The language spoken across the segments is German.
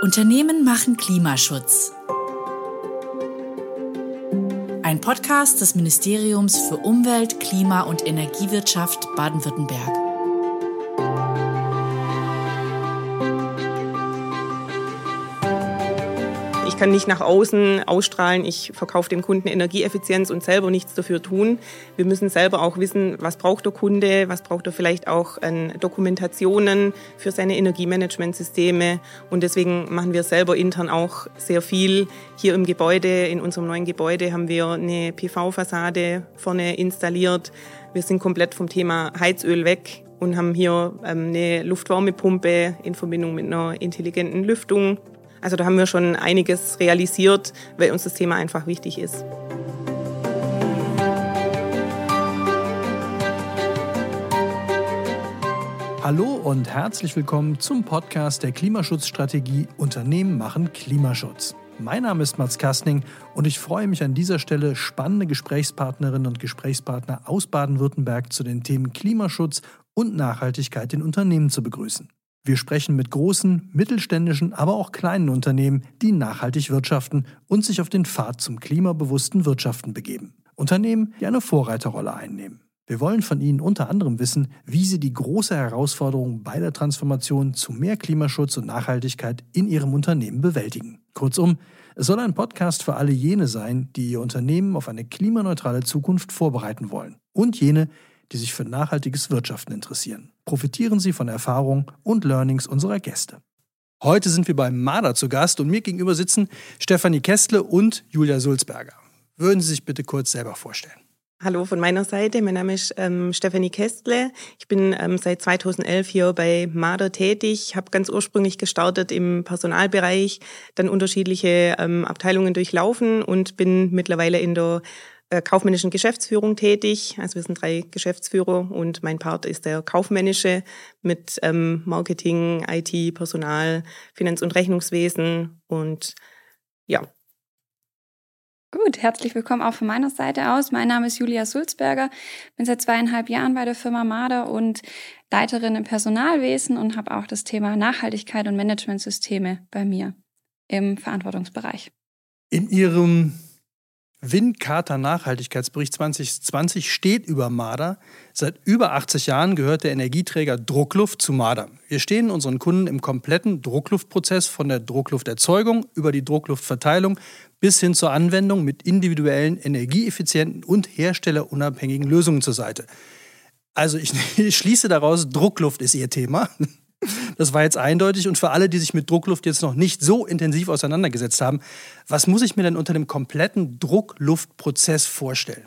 Unternehmen machen Klimaschutz. Ein Podcast des Ministeriums für Umwelt, Klima und Energiewirtschaft Baden-Württemberg. Ich kann nicht nach außen ausstrahlen, ich verkaufe dem Kunden Energieeffizienz und selber nichts dafür tun. Wir müssen selber auch wissen, was braucht der Kunde, was braucht er vielleicht auch an Dokumentationen für seine Energiemanagementsysteme. Und deswegen machen wir selber intern auch sehr viel. Hier im Gebäude, in unserem neuen Gebäude, haben wir eine PV-Fassade vorne installiert. Wir sind komplett vom Thema Heizöl weg und haben hier eine Luftwärmepumpe in Verbindung mit einer intelligenten Lüftung. Also da haben wir schon einiges realisiert, weil uns das Thema einfach wichtig ist. Hallo und herzlich willkommen zum Podcast der Klimaschutzstrategie Unternehmen machen Klimaschutz. Mein Name ist Mats Kastning und ich freue mich an dieser Stelle, spannende Gesprächspartnerinnen und Gesprächspartner aus Baden-Württemberg zu den Themen Klimaschutz und Nachhaltigkeit in Unternehmen zu begrüßen. Wir sprechen mit großen, mittelständischen, aber auch kleinen Unternehmen, die nachhaltig wirtschaften und sich auf den Pfad zum klimabewussten Wirtschaften begeben. Unternehmen, die eine Vorreiterrolle einnehmen. Wir wollen von Ihnen unter anderem wissen, wie Sie die große Herausforderung bei der Transformation zu mehr Klimaschutz und Nachhaltigkeit in Ihrem Unternehmen bewältigen. Kurzum, es soll ein Podcast für alle jene sein, die ihr Unternehmen auf eine klimaneutrale Zukunft vorbereiten wollen und jene, die sich für nachhaltiges Wirtschaften interessieren. Profitieren Sie von Erfahrungen und Learnings unserer Gäste. Heute sind wir beim MADA zu Gast und mir gegenüber sitzen Stefanie Kestle und Julia Sulzberger. Würden Sie sich bitte kurz selber vorstellen? Hallo von meiner Seite, mein Name ist Stefanie Kestle. Ich bin seit 2011 hier bei MADA tätig. Ich habe ganz ursprünglich gestartet im Personalbereich, dann unterschiedliche Abteilungen durchlaufen und bin mittlerweile in der kaufmännischen Geschäftsführung tätig. Also wir sind 3 Geschäftsführer und mein Part ist der kaufmännische mit Marketing, IT, Personal, Finanz- und Rechnungswesen und ja. Gut, herzlich willkommen auch von meiner Seite aus. Mein Name ist Julia Sulzberger, bin seit 2,5 Jahren bei der Firma MADA und Leiterin im Personalwesen und habe auch das Thema Nachhaltigkeit und Managementsysteme bei mir im Verantwortungsbereich. In Ihrem Wind-Charta Nachhaltigkeitsbericht 2020 steht über MADA: Seit über 80 Jahren gehört der Energieträger Druckluft zu MADA. Wir stehen unseren Kunden im kompletten Druckluftprozess von der Drucklufterzeugung über die Druckluftverteilung bis hin zur Anwendung mit individuellen, energieeffizienten und herstellerunabhängigen Lösungen zur Seite. Also ich schließe daraus, Druckluft ist Ihr Thema. Das war jetzt eindeutig. Und für alle, die sich mit Druckluft jetzt noch nicht so intensiv auseinandergesetzt haben, was muss ich mir denn unter dem kompletten Druckluftprozess vorstellen?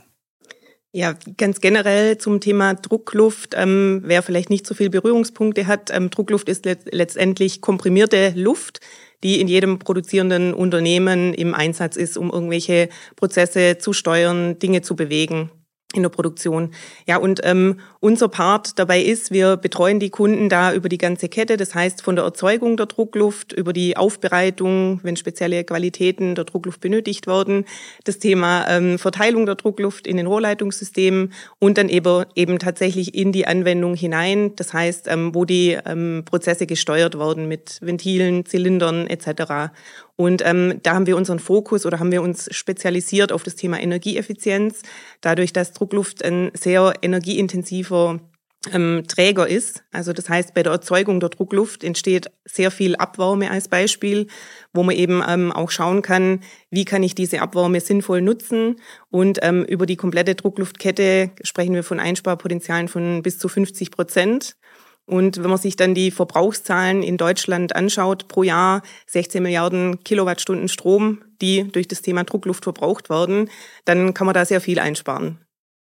Ja, ganz generell zum Thema Druckluft, wer vielleicht nicht so viel Berührungspunkte hat, Druckluft ist letztendlich komprimierte Luft, die in jedem produzierenden Unternehmen im Einsatz ist, um irgendwelche Prozesse zu steuern, Dinge zu bewegen in der Produktion. Ja, und unser Part dabei ist, wir betreuen die Kunden da über die ganze Kette. Das heißt, von der Erzeugung der Druckluft über die Aufbereitung, wenn spezielle Qualitäten der Druckluft benötigt werden, das Thema Verteilung der Druckluft in den Rohrleitungssystemen und dann eben tatsächlich in die Anwendung hinein. Das heißt, wo die Prozesse gesteuert werden mit Ventilen, Zylindern etc. Und da haben wir unseren Fokus oder haben wir uns spezialisiert auf das Thema Energieeffizienz. Dadurch, dass Druckluft ein sehr energieintensiver Träger ist. Also das heißt, bei der Erzeugung der Druckluft entsteht sehr viel Abwärme als Beispiel, wo man eben auch schauen kann, wie kann ich diese Abwärme sinnvoll nutzen. Und über die komplette Druckluftkette sprechen wir von Einsparpotenzialen von bis zu 50%. Und wenn man sich dann die Verbrauchszahlen in Deutschland anschaut, pro Jahr 16 Milliarden Kilowattstunden Strom, die durch das Thema Druckluft verbraucht werden, dann kann man da sehr viel einsparen.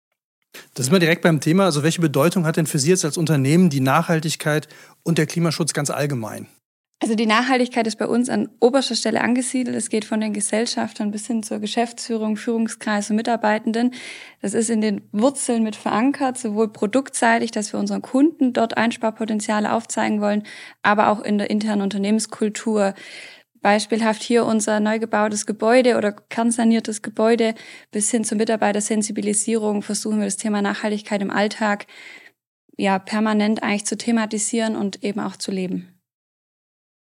Das sind wir direkt beim Thema. Also welche Bedeutung hat denn für Sie jetzt als Unternehmen die Nachhaltigkeit und der Klimaschutz ganz allgemein? Also die Nachhaltigkeit ist bei uns an oberster Stelle angesiedelt. Es geht von den Gesellschaftern bis hin zur Geschäftsführung, Führungskreis und Mitarbeitenden. Das ist in den Wurzeln mit verankert, sowohl produktseitig, dass wir unseren Kunden dort Einsparpotenziale aufzeigen wollen, aber auch in der internen Unternehmenskultur. Beispielhaft hier unser neu gebautes Gebäude oder kernsaniertes Gebäude bis hin zur Mitarbeitersensibilisierung versuchen wir das Thema Nachhaltigkeit im Alltag permanent eigentlich zu thematisieren und eben auch zu leben.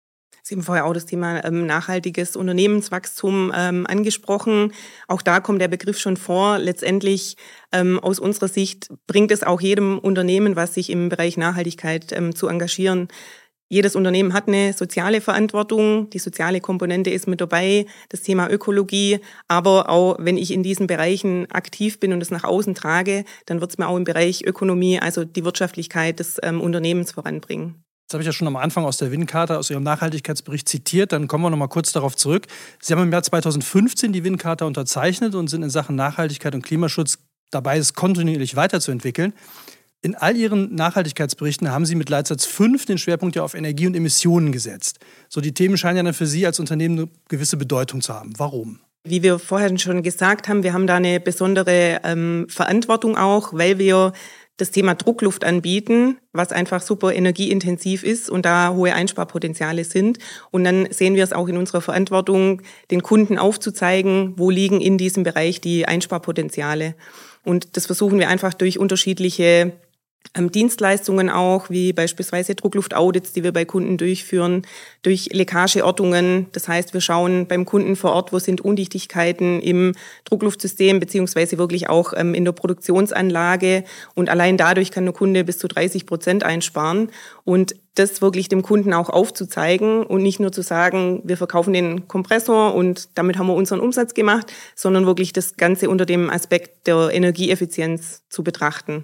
Sie haben vorher auch das Thema nachhaltiges Unternehmenswachstum angesprochen. Auch da kommt der Begriff schon vor. Letztendlich aus unserer Sicht bringt es auch jedem Unternehmen, was sich im Bereich Nachhaltigkeit zu engagieren. Jedes Unternehmen hat eine soziale Verantwortung. Die soziale Komponente ist mit dabei, das Thema Ökologie. Aber auch wenn ich in diesen Bereichen aktiv bin und es nach außen trage, dann wird es mir auch im Bereich Ökonomie, also die Wirtschaftlichkeit des Unternehmens voranbringen. Das habe ich ja schon am Anfang aus der Wincharta, aus Ihrem Nachhaltigkeitsbericht zitiert. Dann kommen wir noch mal kurz darauf zurück. Sie haben im Jahr 2015 die Wincharta unterzeichnet und sind in Sachen Nachhaltigkeit und Klimaschutz dabei, es kontinuierlich weiterzuentwickeln. In all Ihren Nachhaltigkeitsberichten haben Sie mit Leitsatz 5 den Schwerpunkt ja auf Energie und Emissionen gesetzt. So, die Themen scheinen ja dann für Sie als Unternehmen eine gewisse Bedeutung zu haben. Warum? Wie wir vorher schon gesagt haben, wir haben da eine besondere Verantwortung auch, weil wir das Thema Druckluft anbieten, was einfach super energieintensiv ist und da hohe Einsparpotenziale sind. Und dann sehen wir es auch in unserer Verantwortung, den Kunden aufzuzeigen, wo liegen in diesem Bereich die Einsparpotenziale. Und das versuchen wir einfach durch unterschiedliche Dienstleistungen auch, wie beispielsweise Druckluftaudits, die wir bei Kunden durchführen, durch Leckageortungen. Das heißt, wir schauen beim Kunden vor Ort, wo sind Undichtigkeiten im Druckluftsystem, beziehungsweise wirklich auch in der Produktionsanlage. Und allein dadurch kann der Kunde bis zu 30% einsparen. Und das wirklich dem Kunden auch aufzuzeigen und nicht nur zu sagen, wir verkaufen den Kompressor und damit haben wir unseren Umsatz gemacht, sondern wirklich das Ganze unter dem Aspekt der Energieeffizienz zu betrachten.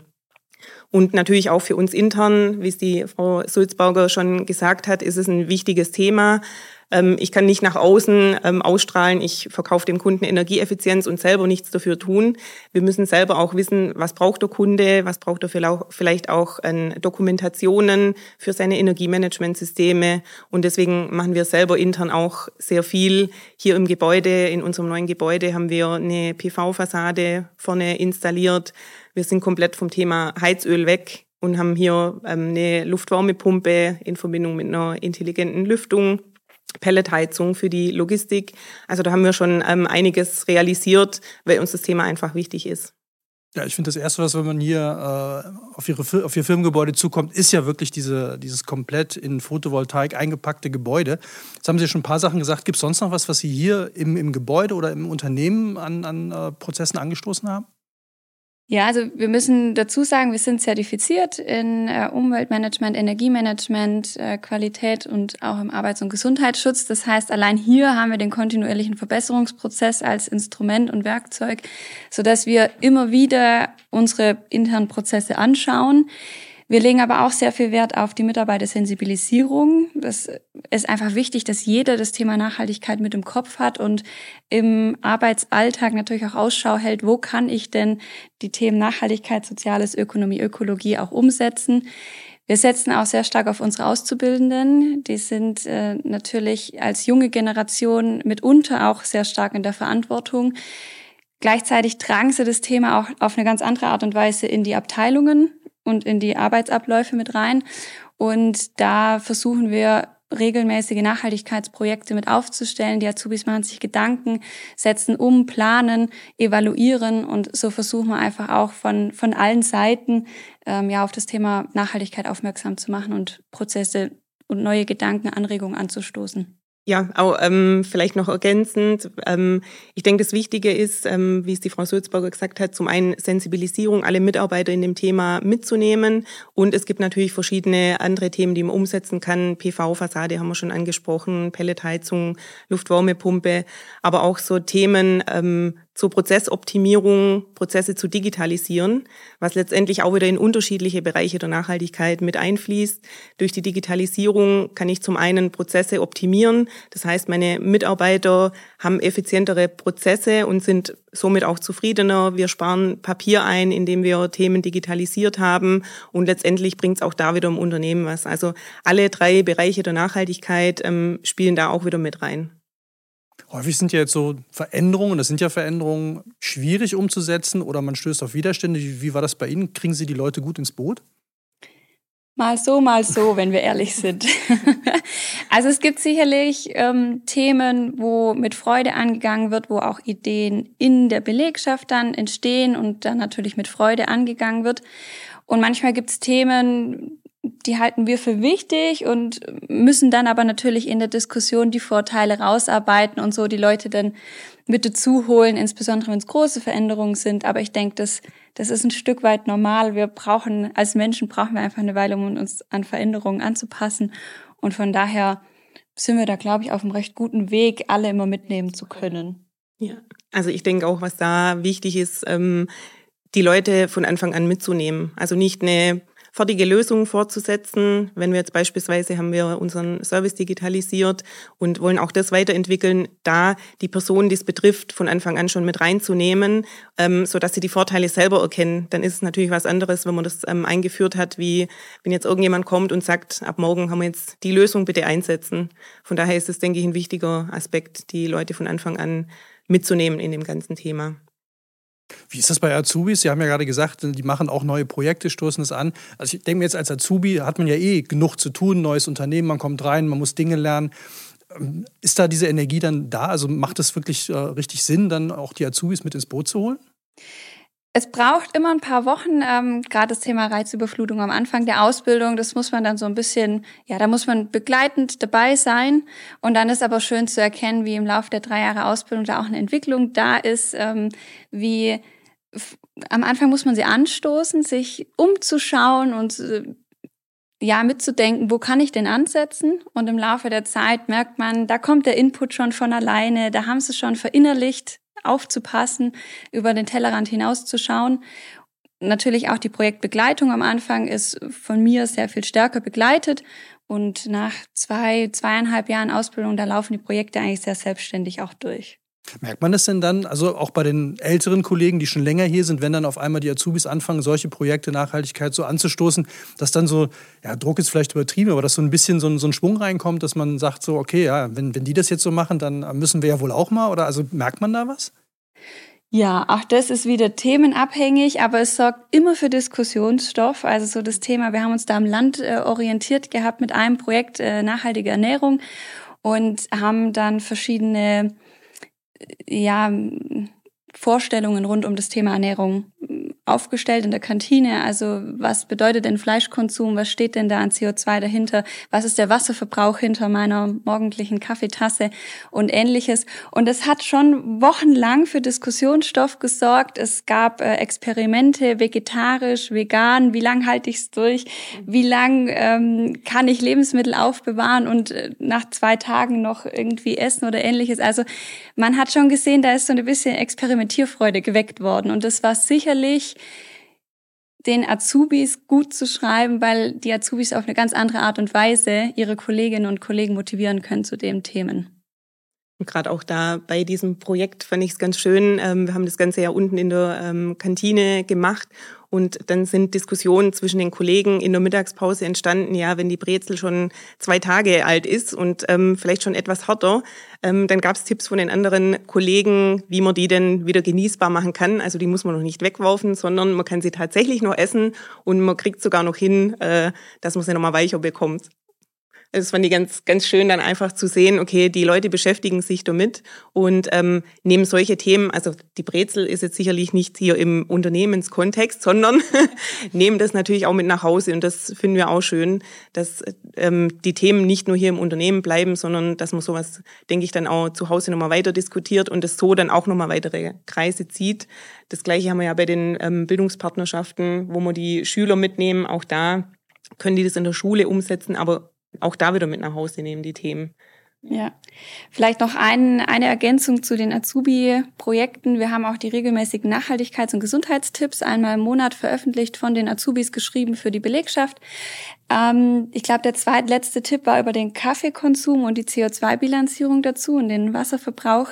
Und natürlich auch für uns intern, wie es die Frau Sulzberger schon gesagt hat, ist es ein wichtiges Thema. Ich kann nicht nach außen ausstrahlen, ich verkaufe dem Kunden Energieeffizienz und selber nichts dafür tun. Wir müssen selber auch wissen, was braucht der Kunde, was braucht er vielleicht auch an Dokumentationen für seine Energiemanagementsysteme. Und deswegen machen wir selber intern auch sehr viel. Hier im Gebäude, in unserem neuen Gebäude, haben wir eine PV-Fassade vorne installiert. Wir sind komplett vom Thema Heizöl weg und haben hier eine Luftwärmepumpe in Verbindung mit einer intelligenten Lüftung, Pelletheizung für die Logistik. Also da haben wir schon einiges realisiert, weil uns das Thema einfach wichtig ist. Ja, ich finde das Erste, was wenn man hier auf Ihr Firmengebäude zukommt, ist ja wirklich dieses komplett in Photovoltaik eingepackte Gebäude. Jetzt haben Sie schon ein paar Sachen gesagt. Gibt es sonst noch was Sie hier im Gebäude oder im Unternehmen an Prozessen angestoßen haben? Ja, also wir müssen dazu sagen, wir sind zertifiziert in Umweltmanagement, Energiemanagement, Qualität und auch im Arbeits- und Gesundheitsschutz. Das heißt, allein hier haben wir den kontinuierlichen Verbesserungsprozess als Instrument und Werkzeug, sodass wir immer wieder unsere internen Prozesse anschauen. Wir legen aber auch sehr viel Wert auf die Mitarbeitersensibilisierung. Das ist einfach wichtig, dass jeder das Thema Nachhaltigkeit mit im Kopf hat und im Arbeitsalltag natürlich auch Ausschau hält, wo kann ich denn die Themen Nachhaltigkeit, Soziales, Ökonomie, Ökologie auch umsetzen. Wir setzen auch sehr stark auf unsere Auszubildenden. Die sind natürlich als junge Generation mitunter auch sehr stark in der Verantwortung. Gleichzeitig tragen sie das Thema auch auf eine ganz andere Art und Weise in die Abteilungen und in die Arbeitsabläufe mit rein. Und da versuchen wir regelmäßige Nachhaltigkeitsprojekte mit aufzustellen. Die Azubis machen sich Gedanken, setzen um, planen, evaluieren und so versuchen wir einfach auch von allen Seiten auf das Thema Nachhaltigkeit aufmerksam zu machen und Prozesse und neue Gedanken, Anregungen anzustoßen. Ja, auch vielleicht noch ergänzend. Ich denke, das Wichtige ist, wie es die Frau Sulzberger gesagt hat, zum einen Sensibilisierung, alle Mitarbeiter in dem Thema mitzunehmen. Und es gibt natürlich verschiedene andere Themen, die man umsetzen kann. PV-Fassade haben wir schon angesprochen, Pelletheizung, Luftwärmepumpe, aber auch so Themen zur Prozessoptimierung, Prozesse zu digitalisieren, was letztendlich auch wieder in unterschiedliche Bereiche der Nachhaltigkeit mit einfließt. Durch die Digitalisierung kann ich zum einen Prozesse optimieren. Das heißt, meine Mitarbeiter haben effizientere Prozesse und sind somit auch zufriedener. Wir sparen Papier ein, indem wir Themen digitalisiert haben. Und letztendlich bringt es auch da wieder im Unternehmen was. Also alle 3 Bereiche der Nachhaltigkeit spielen da auch wieder mit rein. Häufig sind ja jetzt so Veränderungen, das sind ja Veränderungen, schwierig umzusetzen oder man stößt auf Widerstände. Wie war das bei Ihnen? Kriegen Sie die Leute gut ins Boot? Mal so, wenn wir ehrlich sind. Also es gibt sicherlich Themen, wo mit Freude angegangen wird, wo auch Ideen in der Belegschaft dann entstehen und dann natürlich mit Freude angegangen wird. Und manchmal gibt es Themen, die halten wir für wichtig und müssen dann aber natürlich in der Diskussion die Vorteile rausarbeiten und so die Leute dann mit dazu holen, insbesondere wenn es große Veränderungen sind. Aber ich denke, das ist ein Stück weit normal. Als Menschen brauchen wir einfach eine Weile, um uns an Veränderungen anzupassen. Und von daher sind wir da, glaube ich, auf einem recht guten Weg, alle immer mitnehmen zu können. Ja, also ich denke auch, was da wichtig ist, die Leute von Anfang an mitzunehmen. Also nicht eine fertige Lösung fortzusetzen. Wenn wir jetzt beispielsweise haben wir unseren Service digitalisiert und wollen auch das weiterentwickeln, da die Personen, die es betrifft, von Anfang an schon mit reinzunehmen, sodass sie die Vorteile selber erkennen. Dann ist es natürlich was anderes, wenn man das eingeführt hat, wie wenn jetzt irgendjemand kommt und sagt, ab morgen haben wir jetzt die Lösung, bitte einsetzen. Von daher ist es, denke ich, ein wichtiger Aspekt, die Leute von Anfang an mitzunehmen in dem ganzen Thema. Wie ist das bei Azubis? Sie haben ja gerade gesagt, die machen auch neue Projekte, stoßen es an. Also ich denke mir jetzt, als Azubi hat man ja genug zu tun, neues Unternehmen, man kommt rein, man muss Dinge lernen. Ist da diese Energie dann da? Also macht es wirklich richtig Sinn, dann auch die Azubis mit ins Boot zu holen? Es braucht immer ein paar Wochen, gerade das Thema Reizüberflutung am Anfang der Ausbildung, das muss man dann so ein bisschen, da muss man begleitend dabei sein. Und dann ist aber schön zu erkennen, wie im Laufe der 3 Jahre Ausbildung da auch eine Entwicklung da ist, wie am Anfang muss man sie anstoßen, sich umzuschauen und mitzudenken, wo kann ich denn ansetzen? Und im Laufe der Zeit merkt man, da kommt der Input schon von alleine, da haben sie es schon verinnerlicht, aufzupassen, über den Tellerrand hinauszuschauen. Natürlich auch die Projektbegleitung am Anfang ist von mir sehr viel stärker begleitet. Und nach 2,5 Jahren Ausbildung, da laufen die Projekte eigentlich sehr selbstständig auch durch. Merkt man das denn dann, also auch bei den älteren Kollegen, die schon länger hier sind, wenn dann auf einmal die Azubis anfangen, solche Projekte, Nachhaltigkeit so anzustoßen, dass dann so, Druck ist vielleicht übertrieben, aber dass so ein bisschen so ein Schwung reinkommt, dass man sagt so, okay, wenn die das jetzt so machen, dann müssen wir ja wohl auch mal, oder also merkt man da was? Ja, auch das ist wieder themenabhängig, aber es sorgt immer für Diskussionsstoff. Also so das Thema, wir haben uns da am Land orientiert gehabt mit einem Projekt nachhaltige Ernährung und haben dann verschiedene Vorstellungen rund um das Thema Ernährung aufgestellt in der Kantine. Also was bedeutet denn Fleischkonsum? Was steht denn da an CO2 dahinter? Was ist der Wasserverbrauch hinter meiner morgendlichen Kaffeetasse und Ähnliches? Und es hat schon wochenlang für Diskussionsstoff gesorgt. Es gab Experimente, vegetarisch, vegan. Wie lang halte ich es durch? Wie lang kann ich Lebensmittel aufbewahren und nach 2 Tagen noch irgendwie essen oder Ähnliches? Also man hat schon gesehen, da ist so ein bisschen Experimentierfreude geweckt worden. Und das war sicherlich den Azubis gut zu schreiben, weil die Azubis auf eine ganz andere Art und Weise ihre Kolleginnen und Kollegen motivieren können zu den Themen. Und gerade auch da bei diesem Projekt fand ich es ganz schön. Wir haben das Ganze ja unten in der Kantine gemacht und dann sind Diskussionen zwischen den Kollegen in der Mittagspause entstanden, wenn die Brezel schon 2 Tage alt ist und vielleicht schon etwas härter, dann gab es Tipps von den anderen Kollegen, wie man die denn wieder genießbar machen kann. Also die muss man noch nicht wegwerfen, sondern man kann sie tatsächlich noch essen und man kriegt sogar noch hin, dass man sie nochmal weicher bekommt. Das fand ich ganz, ganz schön, dann einfach zu sehen, okay, die Leute beschäftigen sich damit und nehmen solche Themen, also die Brezel ist jetzt sicherlich nicht hier im Unternehmenskontext, sondern nehmen das natürlich auch mit nach Hause und das finden wir auch schön, dass die Themen nicht nur hier im Unternehmen bleiben, sondern dass man sowas, denke ich, dann auch zu Hause nochmal weiter diskutiert und es so dann auch nochmal weitere Kreise zieht. Das Gleiche haben wir ja bei den Bildungspartnerschaften, wo wir die Schüler mitnehmen, auch da können die das in der Schule umsetzen, aber auch da wieder mit nach Hause nehmen, die Themen. Ja, vielleicht noch eine Ergänzung zu den Azubi-Projekten. Wir haben auch die regelmäßigen Nachhaltigkeits- und Gesundheitstipps einmal im Monat veröffentlicht, von den Azubis geschrieben für die Belegschaft. Ich glaube, der zweitletzte Tipp war über den Kaffeekonsum und die CO2-Bilanzierung dazu und den Wasserverbrauch.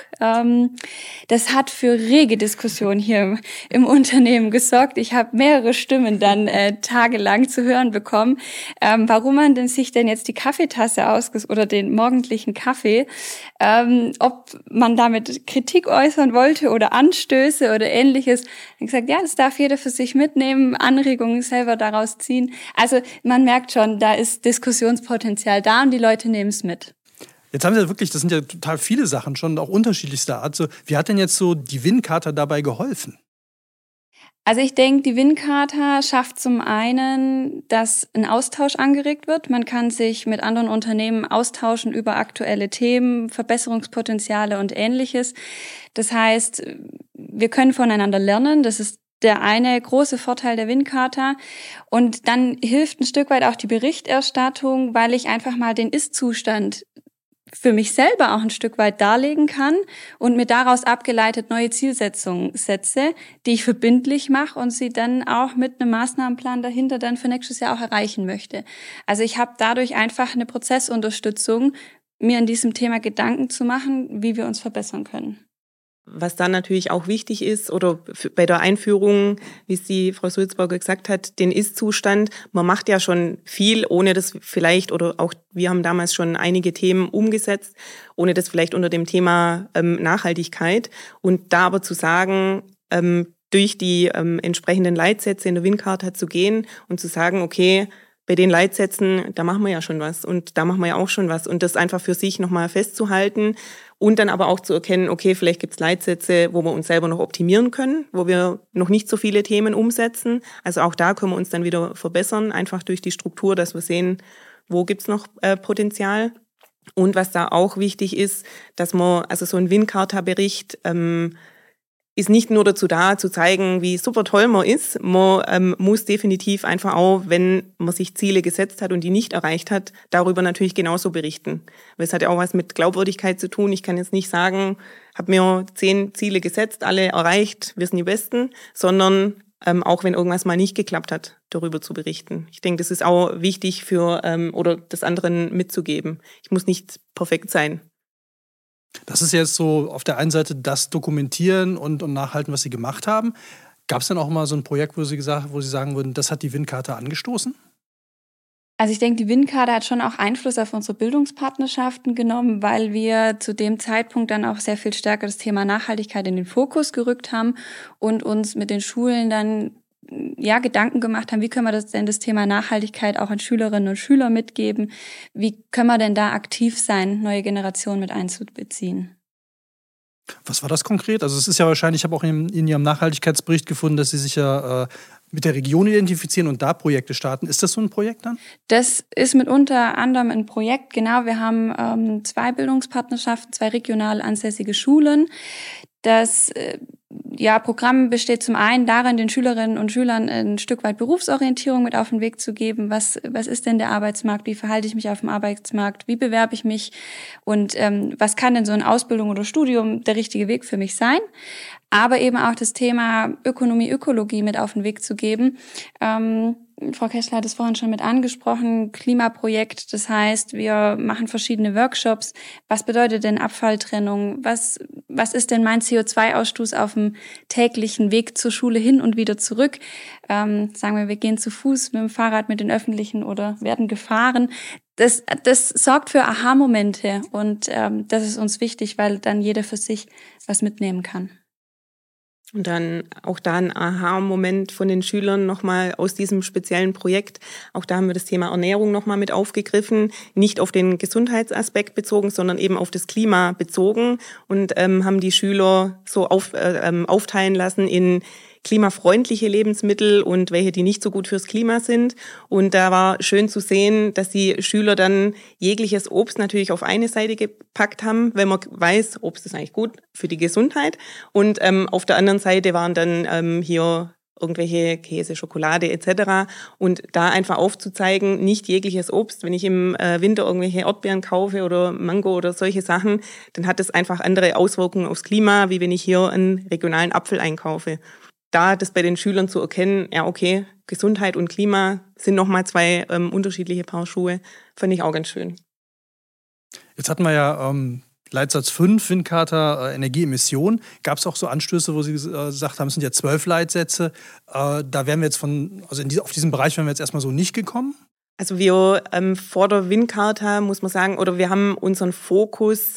Das hat für rege Diskussionen hier im Unternehmen gesorgt. Ich habe mehrere Stimmen dann tagelang zu hören bekommen, warum man denn sich denn jetzt die Kaffeetasse oder den morgendlichen Kaffee, ob man damit Kritik äußern wollte oder Anstöße oder Ähnliches. Ich habe gesagt, das darf jeder für sich mitnehmen, Anregungen selber daraus ziehen. Also man merkt schon, da ist Diskussionspotenzial da und die Leute nehmen es mit. Jetzt haben Sie ja wirklich, das sind ja total viele Sachen schon, auch unterschiedlichster Art. So, wie hat denn jetzt so die Wincharta dabei geholfen? Also ich denke, die Wincharta schafft zum einen, dass ein Austausch angeregt wird. Man kann sich mit anderen Unternehmen austauschen über aktuelle Themen, Verbesserungspotenziale und Ähnliches. Das heißt, wir können voneinander lernen. Das ist der eine große Vorteil der Wincharta. Und dann hilft ein Stück weit auch die Berichterstattung, weil ich einfach mal den Ist-Zustand für mich selber auch ein Stück weit darlegen kann und mir daraus abgeleitet neue Zielsetzungen setze, die ich verbindlich mache und sie dann auch mit einem Maßnahmenplan dahinter dann für nächstes Jahr auch erreichen möchte. Also ich habe dadurch einfach eine Prozessunterstützung, mir in diesem Thema Gedanken zu machen, wie wir uns verbessern können. Was dann natürlich auch wichtig ist, oder bei der Einführung, wie es die Frau Sulzberger gesagt hat, den Ist-Zustand. Man macht ja schon viel, ohne das vielleicht, oder auch wir haben damals schon einige Themen umgesetzt, ohne das vielleicht unter dem Thema Nachhaltigkeit. Und da aber zu sagen, durch die entsprechenden Leitsätze in der Wincharta zu gehen und zu sagen, okay, bei den Leitsätzen, da machen wir ja schon was und da machen wir ja auch schon was. Und das einfach für sich nochmal festzuhalten und dann aber auch zu erkennen, okay, vielleicht gibt es Leitsätze, wo wir uns selber noch optimieren können, wo wir noch nicht so viele Themen umsetzen. Also auch da können wir uns dann wieder verbessern, einfach durch die Struktur, dass wir sehen, wo gibt's noch Potenzial. Und was da auch wichtig ist, dass man, also so ein Wincharta-Bericht ist nicht nur dazu da, zu zeigen, wie super toll man ist. Man muss definitiv einfach auch, wenn man sich Ziele gesetzt hat und die nicht erreicht hat, darüber natürlich genauso berichten. Weil es hat ja auch was mit Glaubwürdigkeit zu tun. Ich kann jetzt nicht sagen, habe mir 10 Ziele gesetzt, alle erreicht, wir sind die Besten, sondern auch wenn irgendwas mal nicht geklappt hat, darüber zu berichten. Ich denke, das ist auch wichtig für oder das anderen mitzugeben. Ich muss nicht perfekt sein. Das ist jetzt so auf der einen Seite das Dokumentieren und nachhalten, was Sie gemacht haben. Gab es dann auch mal so ein Projekt, wo Sie sagen würden, das hat die Wincharta angestoßen? Also ich denke, die Wincharta hat schon auch Einfluss auf unsere Bildungspartnerschaften genommen, weil wir zu dem Zeitpunkt dann auch sehr viel stärker das Thema Nachhaltigkeit in den Fokus gerückt haben und uns mit den Schulen dann Gedanken gemacht haben, wie können wir das Thema Nachhaltigkeit auch an Schülerinnen und Schüler mitgeben? Wie können wir denn da aktiv sein, neue Generationen mit einzubeziehen? Was war das konkret? Also es ist ja wahrscheinlich, ich habe auch in Ihrem Nachhaltigkeitsbericht gefunden, dass Sie sich ja mit der Region identifizieren und da Projekte starten. Ist das so ein Projekt dann? Das ist mit unter anderem ein Projekt, genau. Wir haben 2 Bildungspartnerschaften, 2 regional ansässige Schulen. Das Programm besteht zum einen darin, den Schülerinnen und Schülern ein Stück weit Berufsorientierung mit auf den Weg zu geben. Was ist denn der Arbeitsmarkt? Wie verhalte ich mich auf dem Arbeitsmarkt? Wie bewerbe ich mich? Und was kann denn so eine Ausbildung oder Studium der richtige Weg für mich sein? Aber eben auch das Thema Ökonomie, Ökologie mit auf den Weg zu geben. Frau Kessler hat es vorhin schon mit angesprochen, Klimaprojekt. Das heißt, wir machen verschiedene Workshops. Was bedeutet denn Abfalltrennung? Was ist denn mein CO2-Ausstoß auf dem täglichen Weg zur Schule hin und wieder zurück? Sagen wir gehen zu Fuß, mit dem Fahrrad, mit den Öffentlichen oder werden gefahren. Das sorgt für Aha-Momente und das ist uns wichtig, weil dann jeder für sich was mitnehmen kann. Und dann auch da ein Aha-Moment von den Schülern nochmal aus diesem speziellen Projekt. Auch da haben wir das Thema Ernährung nochmal mit aufgegriffen. Nicht auf den Gesundheitsaspekt bezogen, sondern eben auf das Klima bezogen. Und haben die Schüler so aufteilen lassen in klimafreundliche Lebensmittel und welche, die nicht so gut fürs Klima sind. Und da war schön zu sehen, dass die Schüler dann jegliches Obst natürlich auf eine Seite gepackt haben, wenn man weiß, Obst ist eigentlich gut für die Gesundheit. Und auf der anderen Seite waren dann hier irgendwelche Käse, Schokolade etc. Und da einfach aufzuzeigen, nicht jegliches Obst. Wenn ich im Winter irgendwelche Erdbeeren kaufe oder Mango oder solche Sachen, dann hat das einfach andere Auswirkungen aufs Klima, wie wenn ich hier einen regionalen Apfel einkaufe. Da das bei den Schülern zu erkennen, ja okay, Gesundheit und Klima sind nochmal 2 unterschiedliche Paar Schuhe, fand ich auch ganz schön. Jetzt hatten wir ja Leitsatz 5, Wincharta, Energieemission. Gab es auch so Anstöße, wo Sie gesagt haben, es sind ja 12 Leitsätze. Da wären wir jetzt auf diesem Bereich wären wir jetzt erstmal so nicht gekommen? Also wir vor der Wincharta, muss man sagen, oder wir haben unseren Fokus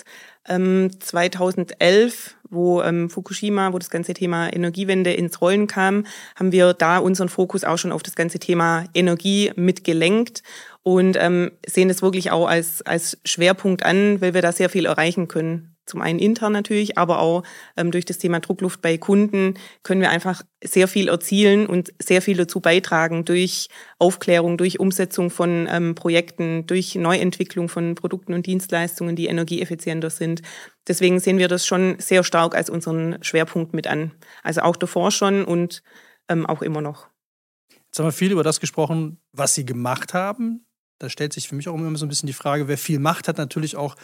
2011, wo Fukushima, wo das ganze Thema Energiewende ins Rollen kam, haben wir da unseren Fokus auch schon auf das ganze Thema Energie mitgelenkt und sehen das wirklich auch als Schwerpunkt an, weil wir da sehr viel erreichen können. zum einen intern natürlich, aber auch durch das Thema Druckluft bei Kunden können wir einfach sehr viel erzielen und sehr viel dazu beitragen durch Aufklärung, durch Umsetzung von Projekten, durch Neuentwicklung von Produkten und Dienstleistungen, die energieeffizienter sind. Deswegen sehen wir das schon sehr stark als unseren Schwerpunkt mit an. Also auch davor schon und auch immer noch. Jetzt haben wir viel über das gesprochen, was Sie gemacht haben. Da stellt sich für mich auch immer so ein bisschen die Frage, wer viel macht, hat natürlich auch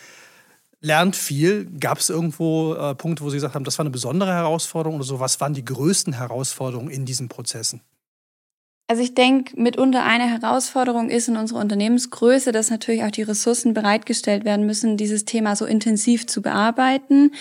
lernt viel. Gab es irgendwo Punkte, wo Sie gesagt haben, das war eine besondere Herausforderung oder so? Was waren die größten Herausforderungen in diesen Prozessen? Also ich denke, mitunter eine Herausforderung ist in unserer Unternehmensgröße, dass natürlich auch die Ressourcen bereitgestellt werden müssen, dieses Thema so intensiv zu bearbeiten.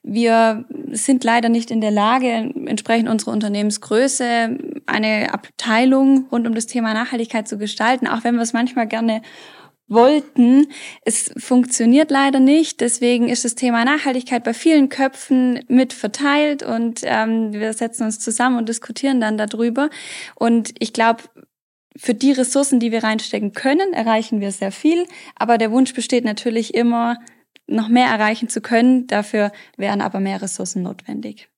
Wir sind leider nicht in der Lage, entsprechend unserer Unternehmensgröße eine Abteilung rund um das Thema Nachhaltigkeit zu gestalten, auch wenn wir es manchmal gerne wollten. Es funktioniert leider nicht. Deswegen ist das Thema Nachhaltigkeit bei vielen Köpfen mit verteilt und wir setzen uns zusammen und diskutieren dann darüber. Und ich glaube, für die Ressourcen, die wir reinstecken können, erreichen wir sehr viel. Aber der Wunsch besteht natürlich immer, noch mehr erreichen zu können. Dafür wären aber mehr Ressourcen notwendig.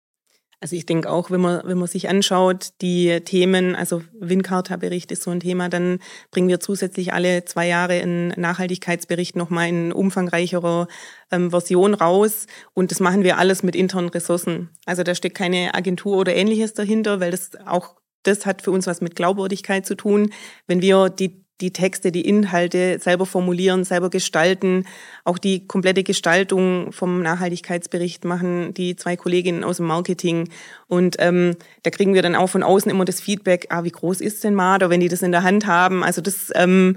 Also ich denke auch, wenn man sich anschaut, die Themen, also Wincarta-Bericht ist so ein Thema, dann bringen wir zusätzlich alle 2 Jahre einen Nachhaltigkeitsbericht nochmal in umfangreicherer Version raus. Und das machen wir alles mit internen Ressourcen. Also da steckt keine Agentur oder Ähnliches dahinter, weil das hat für uns was mit Glaubwürdigkeit zu tun. Wenn wir die Texte, die Inhalte selber formulieren, selber gestalten. Auch die komplette Gestaltung vom Nachhaltigkeitsbericht machen die 2 Kolleginnen aus dem Marketing. Und da kriegen wir dann auch von außen immer das Feedback, wie groß ist denn Marder, wenn die das in der Hand haben. Also das, da sind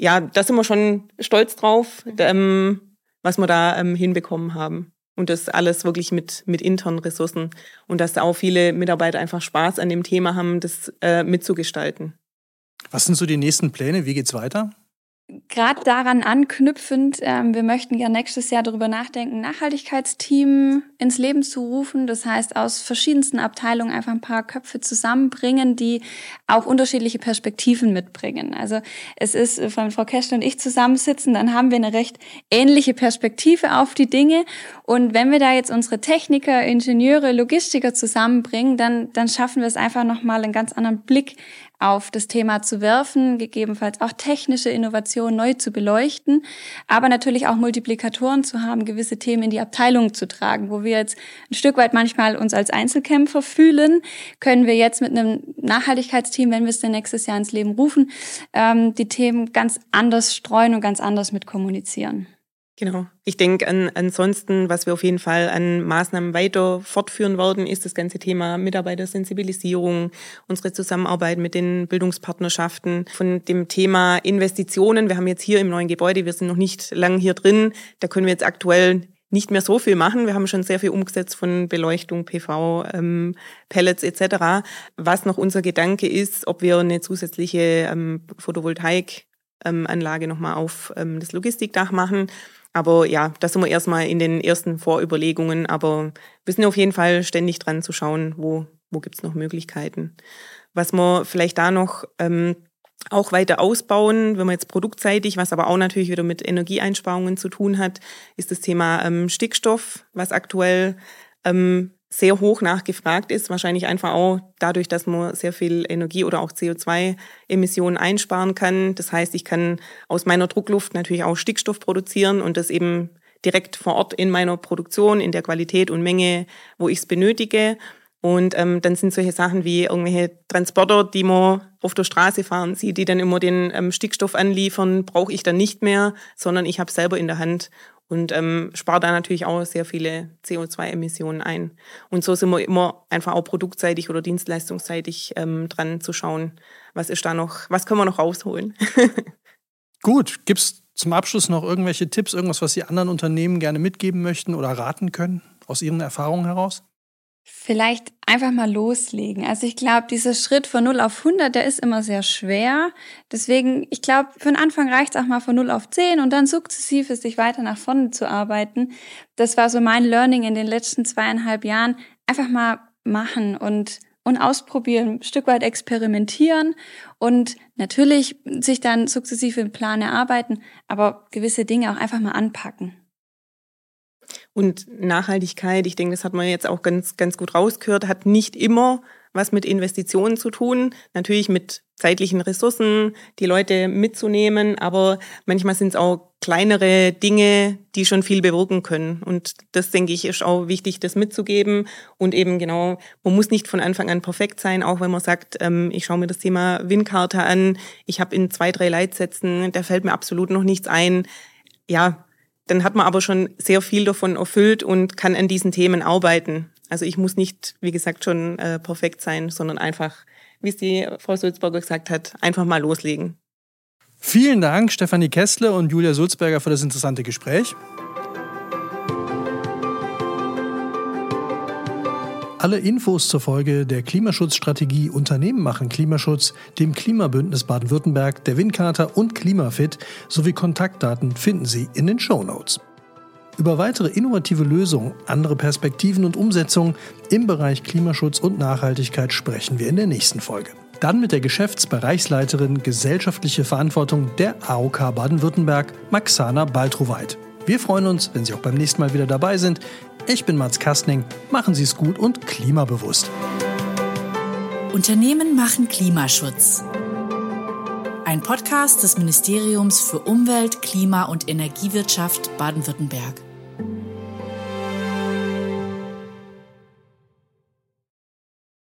wir schon stolz drauf, was wir da hinbekommen haben. Und das alles wirklich mit internen Ressourcen. Und dass da auch viele Mitarbeiter einfach Spaß an dem Thema haben, das mitzugestalten. Was sind so die nächsten Pläne? Wie geht's weiter? Gerade daran anknüpfend, wir möchten ja nächstes Jahr darüber nachdenken, ein Nachhaltigkeitsteam ins Leben zu rufen. Das heißt, aus verschiedensten Abteilungen einfach ein paar Köpfe zusammenbringen, die auch unterschiedliche Perspektiven mitbringen. Also es ist, wenn Frau Kästner und ich zusammensitzen, dann haben wir eine recht ähnliche Perspektive auf die Dinge. Und wenn wir da jetzt unsere Techniker, Ingenieure, Logistiker zusammenbringen, dann schaffen wir es einfach nochmal einen ganz anderen Blick auf das Thema zu werfen, gegebenenfalls auch technische Innovationen neu zu beleuchten, aber natürlich auch Multiplikatoren zu haben, gewisse Themen in die Abteilung zu tragen. Wo wir jetzt ein Stück weit manchmal uns als Einzelkämpfer fühlen, können wir jetzt mit einem Nachhaltigkeitsteam, wenn wir es dann nächstes Jahr ins Leben rufen, die Themen ganz anders streuen und ganz anders mit kommunizieren. Genau. Ich denke, ansonsten, was wir auf jeden Fall an Maßnahmen weiter fortführen werden, ist das ganze Thema Mitarbeitersensibilisierung, unsere Zusammenarbeit mit den Bildungspartnerschaften, von dem Thema Investitionen. Wir haben jetzt hier im neuen Gebäude, wir sind noch nicht lang hier drin, da können wir jetzt aktuell nicht mehr so viel machen. Wir haben schon sehr viel umgesetzt von Beleuchtung, PV, Pellets etc. Was noch unser Gedanke ist, ob wir eine zusätzliche Photovoltaikanlage nochmal auf das Logistikdach machen. Aber ja, da sind wir erstmal in den ersten Vorüberlegungen. Aber wir sind auf jeden Fall ständig dran zu schauen, wo gibt's noch Möglichkeiten. Was wir vielleicht da noch auch weiter ausbauen, wenn wir jetzt produktseitig, was aber auch natürlich wieder mit Energieeinsparungen zu tun hat, ist das Thema Stickstoff, was aktuell sehr hoch nachgefragt ist. Wahrscheinlich einfach auch dadurch, dass man sehr viel Energie oder auch CO2-Emissionen einsparen kann. Das heißt, ich kann aus meiner Druckluft natürlich auch Stickstoff produzieren und das eben direkt vor Ort in meiner Produktion, in der Qualität und Menge, wo ich es benötige. Und dann sind solche Sachen wie irgendwelche Transporter, die man auf der Straße fahren sieht, die dann immer den Stickstoff anliefern, brauche ich dann nicht mehr, sondern ich habe es selber in der Hand und spare da natürlich auch sehr viele CO2-Emissionen ein. Und so sind wir immer einfach auch produktseitig oder dienstleistungsseitig dran zu schauen, was ist da noch, was können wir noch rausholen. Gut, gibt's zum Abschluss noch irgendwelche Tipps, irgendwas, was Sie anderen Unternehmen gerne mitgeben möchten oder raten können, aus Ihren Erfahrungen heraus? Vielleicht einfach mal loslegen. Also ich glaube, dieser Schritt von 0 auf 100, der ist immer sehr schwer. Deswegen, ich glaube, für den Anfang reicht es auch mal von 0 auf 10 und dann sukzessive sich weiter nach vorne zu arbeiten. Das war so mein Learning in den letzten 2,5 Jahren. Einfach mal machen und ausprobieren, ein Stück weit experimentieren und natürlich sich dann sukzessive einen Plan erarbeiten, aber gewisse Dinge auch einfach mal anpacken. Und Nachhaltigkeit, ich denke, das hat man jetzt auch ganz, ganz gut rausgehört, hat nicht immer was mit Investitionen zu tun. Natürlich mit zeitlichen Ressourcen, die Leute mitzunehmen, aber manchmal sind es auch kleinere Dinge, die schon viel bewirken können. Und das, denke ich, ist auch wichtig, das mitzugeben. Und eben genau, man muss nicht von Anfang an perfekt sein, auch wenn man sagt, ich schaue mir das Thema Wincharta an, ich habe in 2, 3 Leitsätzen, da fällt mir absolut noch nichts ein. Ja, dann hat man aber schon sehr viel davon erfüllt und kann an diesen Themen arbeiten. Also ich muss nicht, wie gesagt, schon perfekt sein, sondern einfach, wie es die Frau Sulzberger gesagt hat, einfach mal loslegen. Vielen Dank, Stefanie Kessle und Julia Sulzberger, für das interessante Gespräch. Alle Infos zur Folge der Klimaschutzstrategie Unternehmen machen Klimaschutz, dem Klimabündnis Baden-Württemberg, der Wincharta und Klimafit sowie Kontaktdaten finden Sie in den Shownotes. Über weitere innovative Lösungen, andere Perspektiven und Umsetzungen im Bereich Klimaschutz und Nachhaltigkeit sprechen wir in der nächsten Folge. Dann mit der Geschäftsbereichsleiterin Gesellschaftliche Verantwortung der AOK Baden-Württemberg, Maxana Baltroweit. Wir freuen uns, wenn Sie auch beim nächsten Mal wieder dabei sind. Ich bin Mats Kastning. Machen Sie es gut und klimabewusst. Unternehmen machen Klimaschutz. Ein Podcast des Ministeriums für Umwelt, Klima und Energiewirtschaft Baden-Württemberg.